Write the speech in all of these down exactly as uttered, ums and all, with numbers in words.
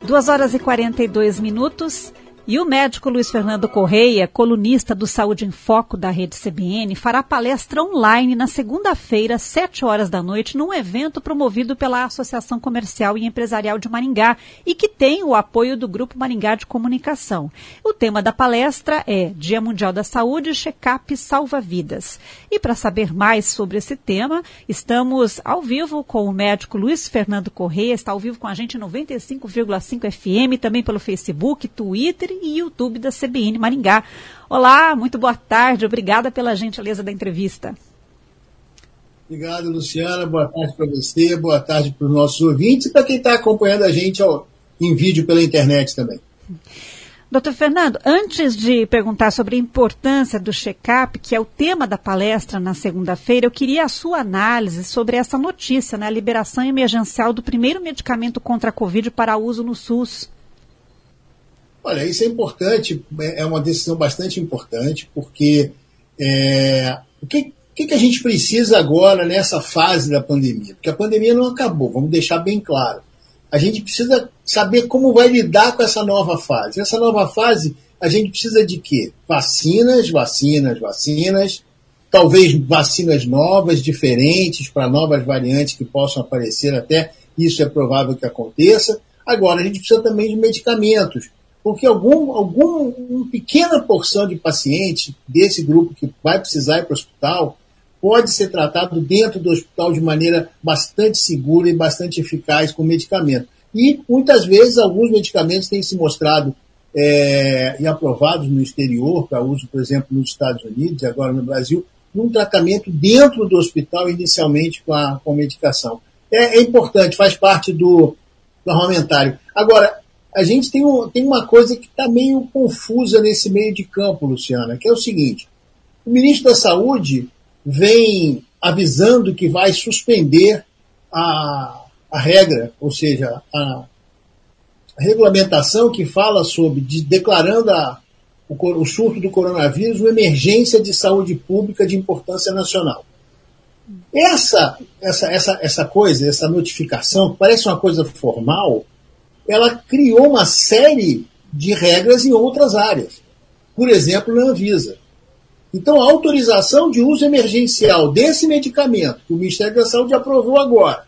duas horas e quarenta e dois minutos. E o médico Luiz Fernando Correia, colunista do Saúde em Foco da Rede C B N, fará palestra online na segunda-feira, às sete horas da noite, num evento promovido pela Associação Comercial e Empresarial de Maringá e que tem o apoio do Grupo Maringá de Comunicação. O tema da palestra é Dia Mundial da Saúde, Check-up Salva Vidas. E para saber mais sobre esse tema, estamos ao vivo com o médico Luiz Fernando Correia, está ao vivo com a gente em noventa e cinco vírgula cinco F M, também pelo Facebook, Twitter e YouTube da C B N Maringá. Olá, muito boa tarde, obrigada pela gentileza da entrevista. Obrigado, Luciana, boa tarde para você, boa tarde para os nossos ouvintes e para quem está acompanhando a gente ó, em vídeo pela internet também. doutor Fernando, antes de perguntar sobre a importância do check-up, que é o tema da palestra na segunda-feira, eu queria a sua análise sobre essa notícia, né, a liberação emergencial do primeiro medicamento contra a Covid para uso no SUS. Olha, isso é importante, é uma decisão bastante importante, porque é, o que, que a gente precisa agora nessa fase da pandemia? Porque a pandemia não acabou, vamos deixar bem claro. A gente precisa saber como vai lidar com essa nova fase. Essa nova fase, a gente precisa de quê? Vacinas, vacinas, vacinas, talvez vacinas novas, diferentes, para novas variantes que possam aparecer até, isso é provável que aconteça. Agora, a gente precisa também de medicamentos, porque algum, algum, uma pequena porção de pacientes desse grupo que vai precisar ir para o hospital pode ser tratado dentro do hospital de maneira bastante segura e bastante eficaz com medicamento. E, muitas vezes, alguns medicamentos têm se mostrado é, e aprovados no exterior, para uso, por exemplo, nos Estados Unidos e agora no Brasil, num tratamento dentro do hospital, inicialmente com a, com a medicação. É, é importante, faz parte do, do armamentário. Agora, a gente tem, um, tem uma coisa que está meio confusa nesse meio de campo, Luciana, que é o seguinte: o ministro da Saúde vem avisando que vai suspender a, a regra, ou seja, a, a regulamentação que fala sobre, de, declarando a, o, o surto do coronavírus uma emergência de saúde pública de importância nacional. Essa, essa, essa, essa coisa, essa notificação, que parece uma coisa formal, ela criou uma série de regras em outras áreas. Por exemplo, na Anvisa. Então, a autorização de uso emergencial desse medicamento, que o Ministério da Saúde aprovou agora,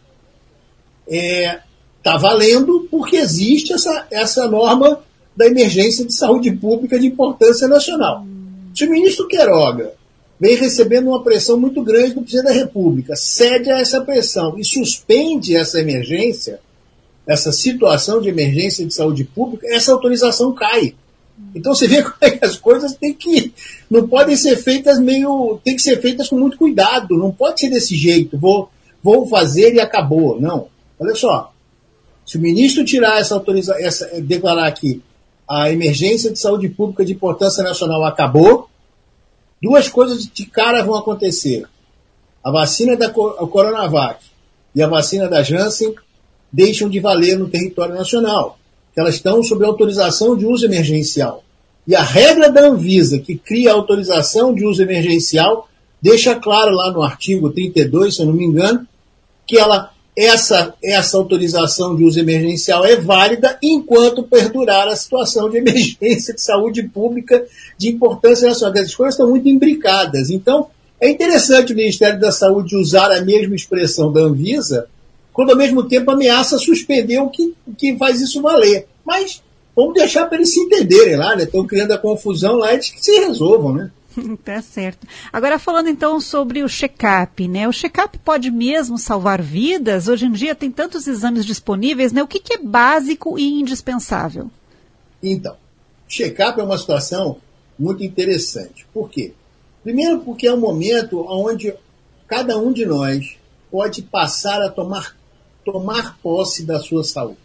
está é, valendo porque existe essa, essa norma da emergência de saúde pública de importância nacional. Se o ministro Queiroga vem recebendo uma pressão muito grande do presidente da República, cede a essa pressão e suspende essa emergência, essa situação de emergência de saúde pública, essa autorização cai. Então você vê como é que as coisas têm que, não podem ser feitas meio, tem que ser feitas com muito cuidado, não pode ser desse jeito, vou, vou fazer e acabou. Não. Olha só, se o ministro tirar essa autorização, essa, declarar que a emergência de saúde pública de importância nacional acabou, duas coisas de cara vão acontecer. A vacina da Coronavac e a vacina da Janssen deixam de valer no território nacional, que elas estão sob autorização de uso emergencial. E a regra da Anvisa, que cria a autorização de uso emergencial, deixa claro lá no artigo trinta e dois, se eu não me engano, que ela, essa, essa autorização de uso emergencial é válida enquanto perdurar a situação de emergência de saúde pública de importância nacional. As coisas estão muito imbricadas. Então, é interessante o Ministério da Saúde usar a mesma expressão da Anvisa, quando ao mesmo tempo ameaça suspender o que, o que faz isso valer. Mas vamos deixar para eles se entenderem lá, né? Estão criando a confusão lá, eles que se resolvam, né? Tá certo. Agora falando então sobre o check-up, né? O check-up pode mesmo salvar vidas? Hoje em dia tem tantos exames disponíveis, né? O que, que é básico e indispensável? Então, check-up é uma situação muito interessante. Por quê? Primeiro porque é um momento onde cada um de nós pode passar a tomar tomar posse da sua saúde.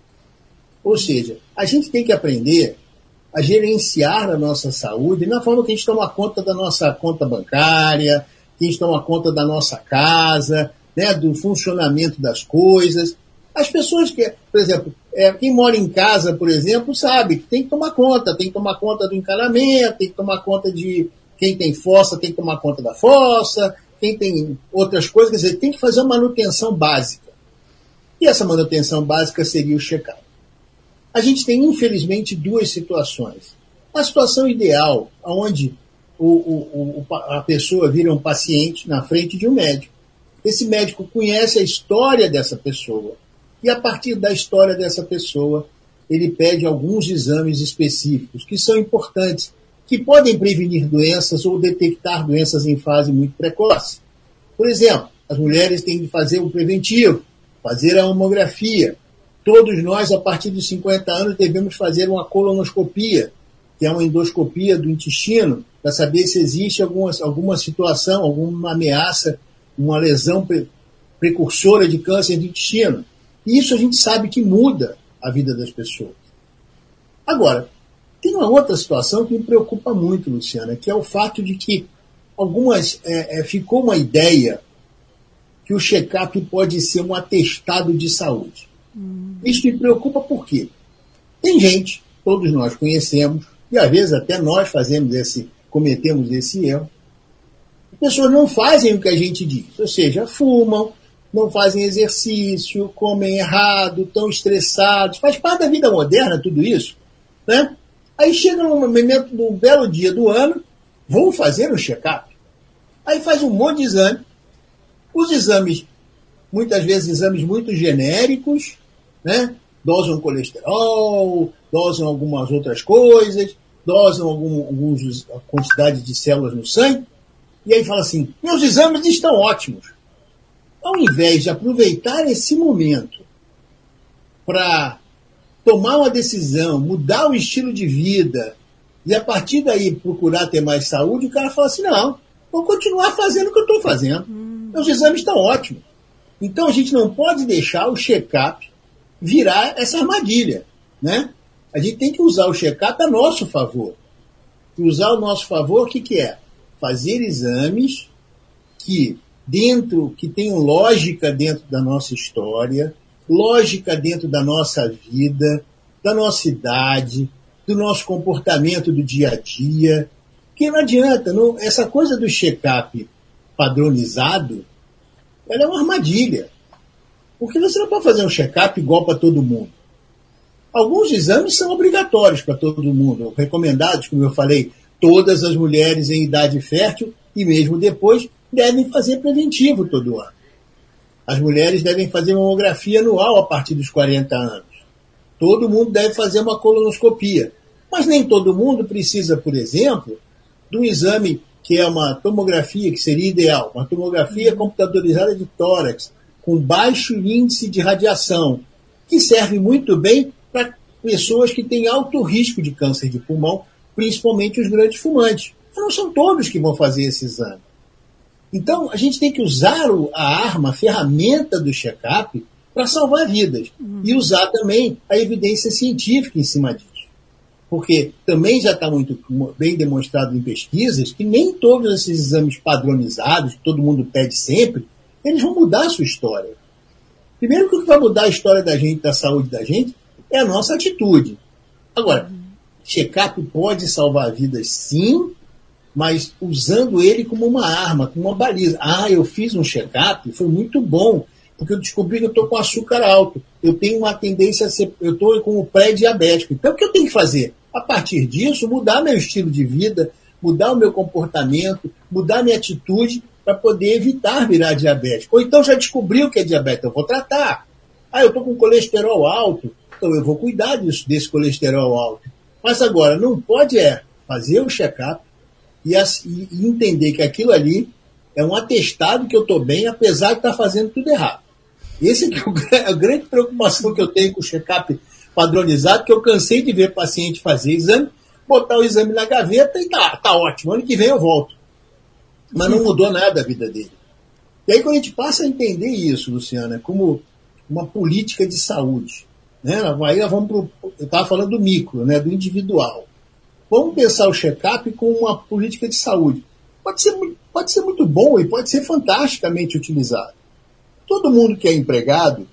Ou seja, a gente tem que aprender a gerenciar a nossa saúde na forma que a gente toma conta da nossa conta bancária, que a gente toma conta da nossa casa, né, do funcionamento das coisas. As pessoas que, por exemplo, é, quem mora em casa, por exemplo, sabe que tem que tomar conta, tem que tomar conta do encanamento, tem que tomar conta de quem tem fossa, tem que tomar conta da fossa, quem tem outras coisas, quer dizer, tem que fazer uma manutenção básica. E essa manutenção básica seria o check-up. a gente tem, infelizmente, duas situações. A situação ideal, onde o, o, o, a pessoa vira um paciente na frente de um médico. Esse médico conhece a história dessa pessoa e, a partir da história dessa pessoa, ele pede alguns exames específicos que são importantes, que podem prevenir doenças ou detectar doenças em fase muito precoce. Por exemplo, as mulheres têm que fazer o preventivo, fazer a mamografia. Todos nós, a partir dos cinquenta anos, devemos fazer uma colonoscopia, que é uma endoscopia do intestino, para saber se existe alguma, alguma situação, alguma ameaça, uma lesão pre- precursora de câncer do intestino. E isso a gente sabe que muda a vida das pessoas. Agora, tem uma outra situação que me preocupa muito, Luciana, que é o fato de que algumas é, é, ficou uma ideia que o check-up pode ser um atestado de saúde. Hum. Isso me preocupa por quê? Tem gente, todos nós conhecemos, e às vezes até nós fazemos esse, cometemos esse erro. As pessoas não fazem o que a gente diz, ou seja, fumam, não fazem exercício, comem errado, estão estressados, faz parte da vida moderna tudo isso, né? Aí chega num momento, num belo dia do ano, vão fazer um check-up. Aí faz um monte de exame. Os exames, muitas vezes exames muito genéricos, né? Dosam colesterol, dosam algumas outras coisas, dosam algum, alguns, a quantidade de células no sangue, e aí fala assim, meus exames estão ótimos. Ao invés de aproveitar esse momento para tomar uma decisão, mudar o estilo de vida, e a partir daí procurar ter mais saúde, o cara fala assim, não, vou continuar fazendo o que eu estou fazendo. Hum. Meus exames estão ótimos. Então a gente não pode deixar o check-up virar essa armadilha, né? A gente tem que usar o check-up a nosso favor. E usar o nosso favor, o que, que é? Fazer exames que, dentro, que tenham lógica dentro da nossa história, lógica dentro da nossa vida, da nossa idade, do nosso comportamento do dia a dia. Que não adianta, não, essa coisa do check-up padronizado, ela é uma armadilha. Porque você não pode fazer um check-up igual para todo mundo. Alguns exames são obrigatórios para todo mundo, recomendados, como eu falei, todas as mulheres em idade fértil e mesmo depois devem fazer preventivo todo ano. As mulheres devem fazer mamografia anual a partir dos quarenta anos. Todo mundo deve fazer uma colonoscopia. Mas nem todo mundo precisa, por exemplo, de um exame que é uma tomografia, que seria ideal, uma tomografia computadorizada de tórax, com baixo índice de radiação, que serve muito bem para pessoas que têm alto risco de câncer de pulmão, principalmente os grandes fumantes. Mas não são todos que vão fazer esse exame. Então, a gente tem que usar a arma, a ferramenta do check-up para salvar vidas. Uhum. E usar também a evidência científica em cima disso. Porque também já está muito bem demonstrado em pesquisas que nem todos esses exames padronizados, que todo mundo pede sempre, eles vão mudar a sua história. Primeiro, o que vai mudar a história da gente, da saúde da gente, é a nossa atitude. Agora, uhum. check-up pode salvar vidas, sim, mas usando ele como uma arma, como uma baliza. Ah, eu fiz um check-up, foi muito bom, porque eu descobri que eu estou com açúcar alto, eu tenho uma tendência a ser, eu estou com o pré-diabético. Então, o que eu tenho que fazer? A partir disso, mudar meu estilo de vida, mudar o meu comportamento, mudar minha atitude para poder evitar virar diabético. Ou então já descobri o que é diabetes, eu vou tratar. Ah, eu estou com colesterol alto, então eu vou cuidar disso, desse colesterol alto. Mas agora, não pode é fazer o check-up, E, e entender que aquilo ali é um atestado que eu estou bem, apesar de estar fazendo tudo errado. Essa é a grande preocupação que eu tenho com o check-up padronizado, que eu cansei de ver paciente fazer exame, botar o exame na gaveta e tá, tá ótimo, ano que vem eu volto. Mas não mudou nada a vida dele. E aí quando a gente passa a entender isso, Luciana, como uma política de saúde, né? Aí nós vamos pro, eu estava falando do micro, né? Do individual. Vamos pensar o check-up como uma política de saúde. Pode ser, pode ser muito bom e pode ser fantasticamente utilizado. Todo mundo que é empregado,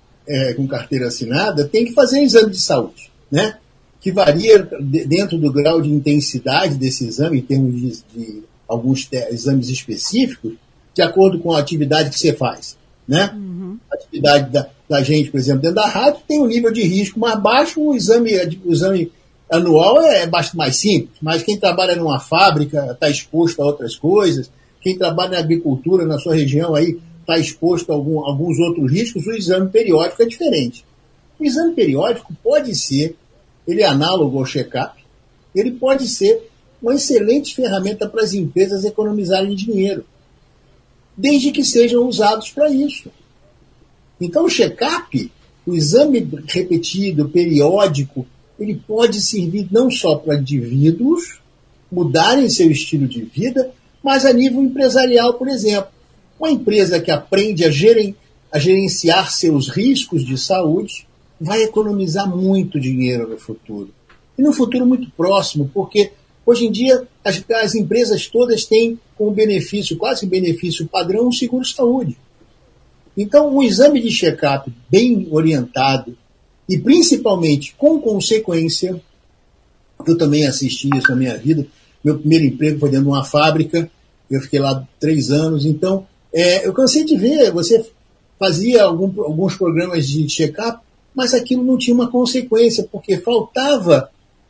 é, com carteira assinada, tem que fazer um exame de saúde, né? Que varia de, dentro do grau de intensidade desse exame, em termos de, de alguns te- exames específicos, de acordo com a atividade que você faz. né? Uhum. A atividade da, da gente, por exemplo, dentro da rádio, tem um nível de risco mais baixo, o exame, o exame anual é, é bastante mais simples, mas quem trabalha numa fábrica está exposto a outras coisas, quem trabalha na agricultura, na sua região, aí está exposto a algum, alguns outros riscos, o exame periódico é diferente. O exame periódico pode ser, ele é análogo ao check-up, ele pode ser uma excelente ferramenta para as empresas economizarem dinheiro, desde que sejam usados para isso. Então, o check-up, o exame repetido, periódico, ele pode servir não só para indivíduos mudarem seu estilo de vida, mas a nível empresarial, por exemplo. Uma empresa que aprende a, geren- a gerenciar seus riscos de saúde vai economizar muito dinheiro no futuro. E no futuro muito próximo, porque hoje em dia as, as empresas todas têm como benefício, quase benefício padrão, um seguro-saúde. Então, um exame de check-up bem orientado e principalmente com consequência, eu também assisti isso na minha vida, meu primeiro emprego foi dentro de uma fábrica, eu fiquei lá três anos, então é, eu cansei de ver, você fazia algum, alguns programas de check-up, mas aquilo não tinha uma consequência, porque faltava.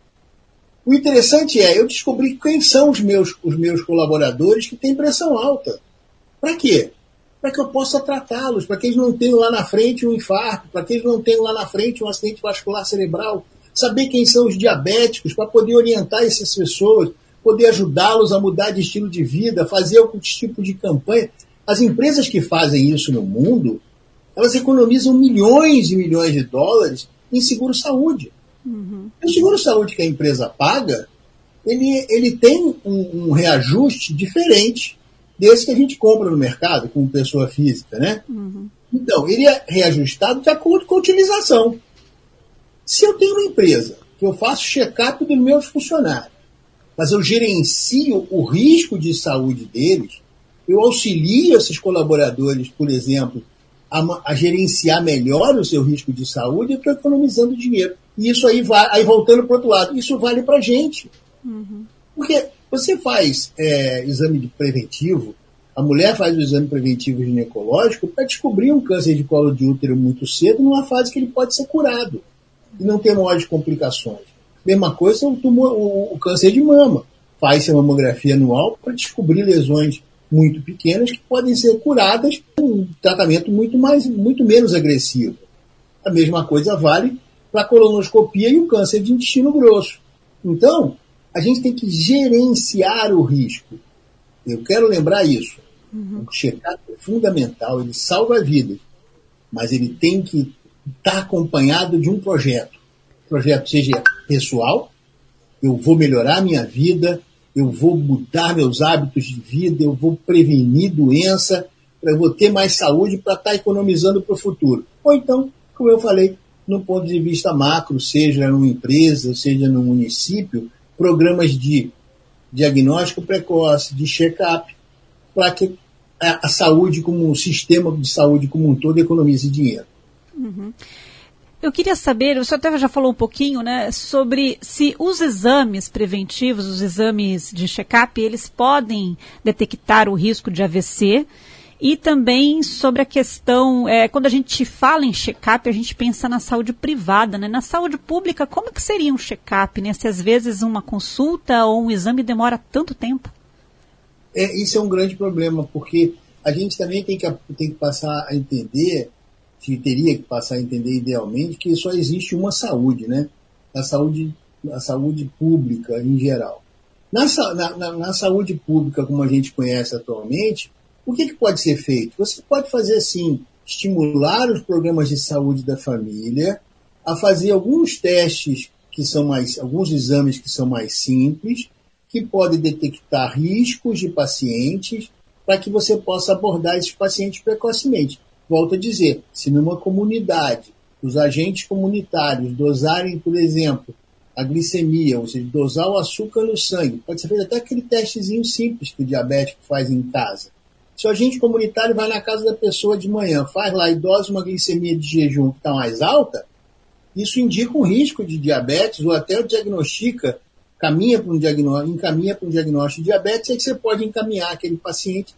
O interessante é, eu descobri quem são os meus, os meus colaboradores que têm pressão alta. Para quê? Para que eu possa tratá-los, para que eles não tenham lá na frente um infarto, para que eles não tenham lá na frente um acidente vascular cerebral, saber quem são os diabéticos, para poder orientar essas pessoas, poder ajudá-los a mudar de estilo de vida, fazer algum tipo de campanha. As empresas que fazem isso no mundo, elas economizam milhões e milhões de dólares em seguro-saúde. Uhum. O seguro-saúde que a empresa paga, ele, ele tem um, um reajuste diferente desse que a gente compra no mercado, como pessoa física, né? Uhum. Então, ele é reajustado de acordo com a utilização. Se eu tenho uma empresa que eu faço check-up dos meus funcionários, mas eu gerencio o risco de saúde deles, eu auxilio esses colaboradores, por exemplo, a, a gerenciar melhor o seu risco de saúde, eu estou economizando dinheiro. E isso aí, vai, aí voltando para o outro lado, isso vale para a gente. Uhum. Porque você faz é, exame de preventivo, a mulher faz o exame preventivo ginecológico para descobrir um câncer de colo de útero muito cedo, numa fase que ele pode ser curado e não ter maiores complicações. Mesma coisa o, tumor, o, o câncer de mama. Faz-se a mamografia anual para descobrir lesões muito pequenas que podem ser curadas com um tratamento muito, mais, muito menos agressivo. A mesma coisa vale para a colonoscopia e o câncer de intestino grosso. Então, a gente tem que gerenciar o risco. Eu quero lembrar isso. Uhum. O check-up é fundamental, ele salva vidas, mas ele tem que estar acompanhado de um projeto. O projeto seja pessoal, eu vou melhorar a minha vida, eu vou mudar meus hábitos de vida, eu vou prevenir doença, eu vou ter mais saúde para estar economizando para o futuro. Ou então, como eu falei, no ponto de vista macro, seja numa empresa, seja no município, programas de diagnóstico precoce, de check-up, para que a, a saúde, como um sistema de saúde como um todo, economize dinheiro. Uhum. Eu queria saber, o senhor até já falou um pouquinho, né, sobre se os exames preventivos, os exames de check-up, eles podem detectar o risco de A V C, e também sobre a questão, é, quando a gente fala em check-up, a gente pensa na saúde privada, né? Na saúde pública, como que seria um check-up, né? Se às vezes uma consulta ou um exame demora tanto tempo? É, isso é um grande problema, porque a gente também tem que, tem que passar a entender, que teria que passar a entender idealmente, que só existe uma saúde, né? A saúde, a saúde pública em geral. Na, na, na, na saúde pública, como a gente conhece atualmente, o que, que pode ser feito? Você pode fazer assim, estimular os programas de saúde da família a fazer alguns testes que são mais, alguns exames que são mais simples, que podem detectar riscos de pacientes para que você possa abordar esses pacientes precocemente. Volto a dizer, se numa comunidade os agentes comunitários dosarem, por exemplo, a glicemia, ou seja, dosar o açúcar no sangue, pode ser feito até aquele testezinho simples que o diabético faz em casa. Se o agente comunitário vai na casa da pessoa de manhã, faz lá e dosa uma glicemia de jejum que está mais alta, isso indica um risco de diabetes ou até diagnostica, caminha para um diagnóstico, encaminha para um diagnóstico de diabetes, aí você pode encaminhar aquele paciente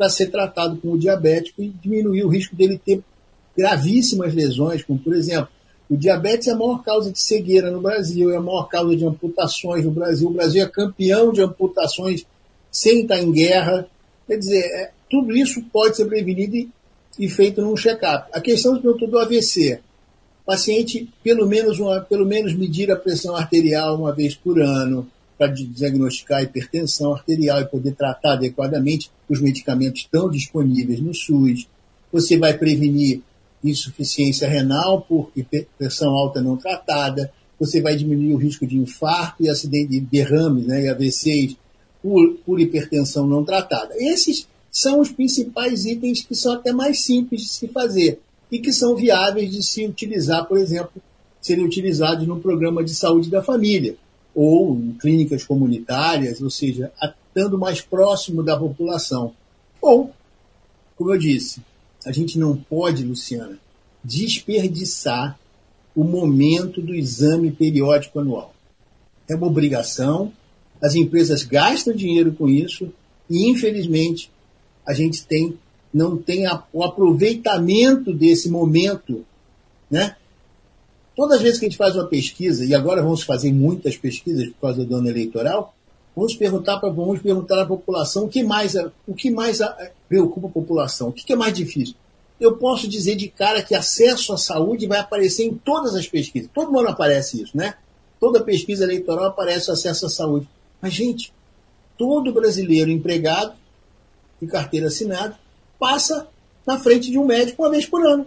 para ser tratado como diabético e diminuir o risco dele ter gravíssimas lesões, como, por exemplo, o diabetes é a maior causa de cegueira no Brasil, é a maior causa de amputações no Brasil. O Brasil é campeão de amputações sem estar em guerra. Quer dizer, é, tudo isso pode ser prevenido e, e feito num check-up. A questão do A V C. O paciente, pelo menos, uma, pelo menos medir a pressão arterial uma vez por ano, para diagnosticar a hipertensão arterial e poder tratar adequadamente. Os medicamentos estão disponíveis no SUS. Você vai prevenir insuficiência renal por pressão alta não tratada, você vai diminuir o risco de infarto e acidente de derrames, né, e A V Cs por, por hipertensão não tratada. Esses são os principais itens que são até mais simples de se fazer e que são viáveis de se utilizar, por exemplo, serem utilizados no programa de saúde da família ou em clínicas comunitárias, ou seja, estando mais próximo da população. Ou, como eu disse, a gente não pode, Luciana, desperdiçar o momento do exame periódico anual. É uma obrigação, as empresas gastam dinheiro com isso e, infelizmente, a gente tem, não tem a, o aproveitamento desse momento, né? Todas as vezes que a gente faz uma pesquisa, e agora vamos fazer muitas pesquisas por causa do ano eleitoral, vamos perguntar para vamos perguntar à população o que mais, o que mais preocupa a população, o que é mais difícil. Eu posso dizer de cara que acesso à saúde vai aparecer em todas as pesquisas. Todo ano aparece isso, né? Toda pesquisa eleitoral aparece o acesso à saúde. Mas, gente, todo brasileiro empregado de carteira assinada passa na frente de um médico uma vez por ano.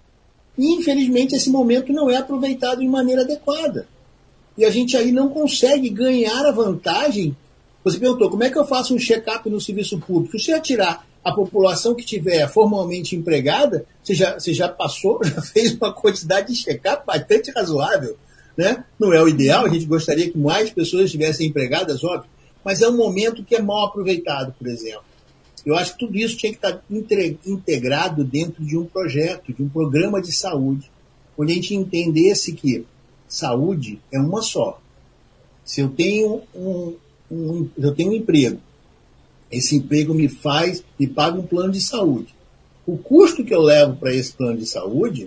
E, infelizmente, esse momento não é aproveitado de maneira adequada. E a gente aí não consegue ganhar a vantagem. Você perguntou, como é que eu faço um check-up no serviço público? Se você tirar a população que estiver formalmente empregada, você já, você já passou, já fez uma quantidade de check-up bastante razoável, né? Não é o ideal, a gente gostaria que mais pessoas estivessem empregadas, óbvio, mas é um momento que é mal aproveitado, por exemplo. Eu acho que tudo isso tinha que estar integrado dentro de um projeto, de um programa de saúde, onde a gente entendesse que saúde é uma só. Se eu tenho um, um, eu tenho um emprego, esse emprego me faz, me paga um plano de saúde. O custo que eu levo para esse plano de saúde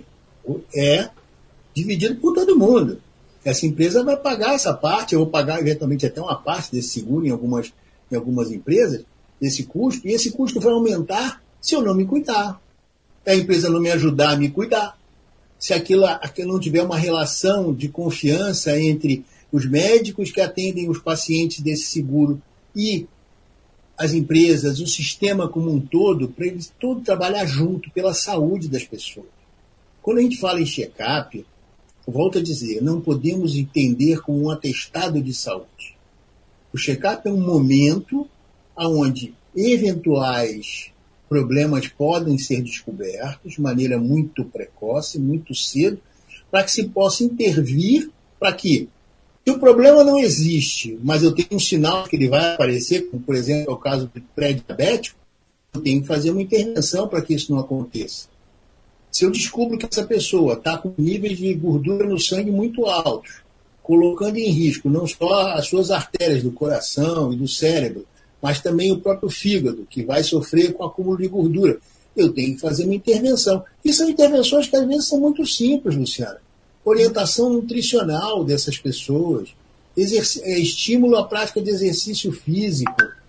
é dividido por todo mundo. Essa empresa vai pagar essa parte, eu vou pagar eventualmente até uma parte desse seguro em algumas, em algumas empresas, desse custo, e esse custo vai aumentar se eu não me cuidar. Se a empresa não me ajudar a me cuidar. Se aquilo, aquilo não tiver uma relação de confiança entre os médicos que atendem os pacientes desse seguro e as empresas, o sistema como um todo, para eles todo trabalhar junto pela saúde das pessoas. Quando a gente fala em check-up, eu volto a dizer, não podemos entender como um atestado de saúde. O check-up é um momento onde eventuais problemas podem ser descobertos de maneira muito precoce, muito cedo, para que se possa intervir, para que, se o problema não existe, mas eu tenho um sinal que ele vai aparecer, como por exemplo é o caso do pré-diabético, eu tenho que fazer uma intervenção para que isso não aconteça. Se eu descubro que essa pessoa está com níveis de gordura no sangue muito altos, colocando em risco não só as suas artérias do coração e do cérebro, mas também o próprio fígado, que vai sofrer com acúmulo de gordura, eu tenho que fazer uma intervenção. E são intervenções que às vezes são muito simples, Luciana. Orientação nutricional dessas pessoas, exerc- é, estímulo à prática de exercício físico,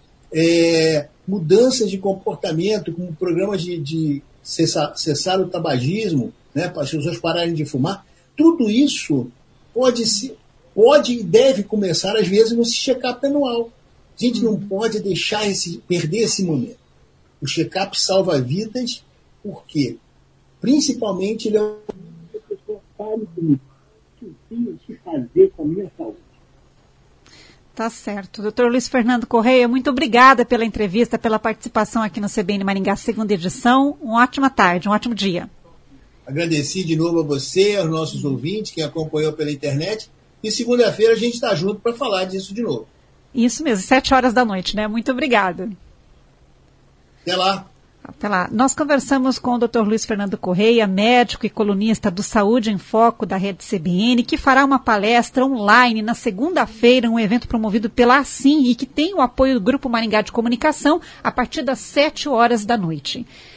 é, mudanças de comportamento, como programas de, de cessar, cessar o tabagismo, né, para as pessoas pararem de fumar. Tudo isso pode, se, pode e deve começar, às vezes, no check-up anual. A gente não pode deixar esse, perder esse momento. O check-up salva vidas, porque, principalmente, ele é o que a pessoa fale comigo. O que eu tenho que fazer com a minha saúde? Tá certo. doutor Luiz Fernando Correia, muito obrigada pela entrevista, pela participação aqui no C B N Maringá, segunda edição. Uma ótima tarde, um ótimo dia. Agradeci de novo a você, aos nossos ouvintes, quem acompanhou pela internet. E segunda-feira a gente está junto para falar disso de novo. Isso mesmo, sete horas da noite, né? Muito obrigada. Até lá. Até lá. Nós conversamos com o doutor Luiz Fernando Correia, médico e colunista do Saúde em Foco da Rede C B N, que fará uma palestra online na segunda-feira, um evento promovido pela Assim e que tem o apoio do Grupo Maringá de Comunicação a partir das sete horas da noite.